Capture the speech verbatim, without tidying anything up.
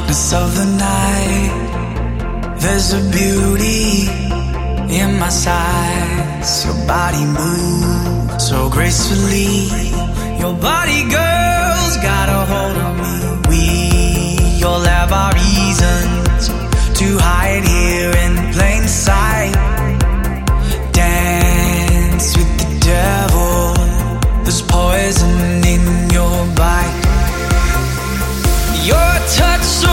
Of the night, there's a beauty in my sights. Your body moves so gracefully. Your body, girl's got a hold on me. We all have our reasons to hide here in plain sight. Dance with the devil, there's poison in your bite. Your touch so